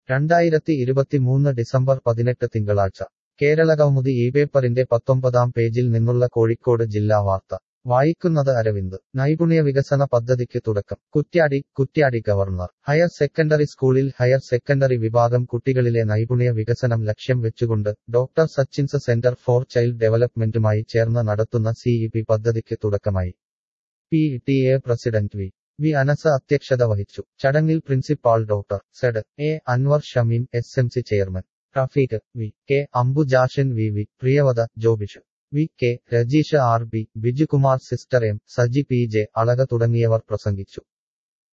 2023 December 18 തിങ്കളാഴ്ച കേരളകൗമുദി ഇപേപ്പറിന്റെ 19-ാം പേജിൽ നിന്നുള്ള കോഴിക്കോട് ജില്ലാ വാർത്ത വായിക്കുന്നത് അരവിന്ദ് നൈപുണ്യ വികസന പദ്ധതിക്ക് തുടക്കം കുറ്റ്യാടി ഗവർണർ ഹയർ സെക്കൻഡറി സ്കൂളിൽ ഹയർ സെക്കൻഡറി വിഭാഗം കുട്ടികളിലെ നൈപുണ്യ വികസനം ലക്ഷ്യം വെച്ചുകൊണ്ട് doctor Sachin's centre for child ഡെവലപ്മെന്റുമായി ചേർന്ന് നടത്തുന്ന CEP പദ്ധതിക്ക് തുടക്കമായി. PTA പ്രസിഡന്റ് വി അനസ് അധ്യക്ഷത വഹിച്ചു. ചടങ്ങിൽ principal doctor ZA Anwar Shameem SMC chairman Rafeeq K Ambujakshan V Priyavatha Jobish K Rajeesh RB Bijukumar sister M Saji PJ Alaka തുടങ്ങിയവർ പ്രസംഗിച്ചു.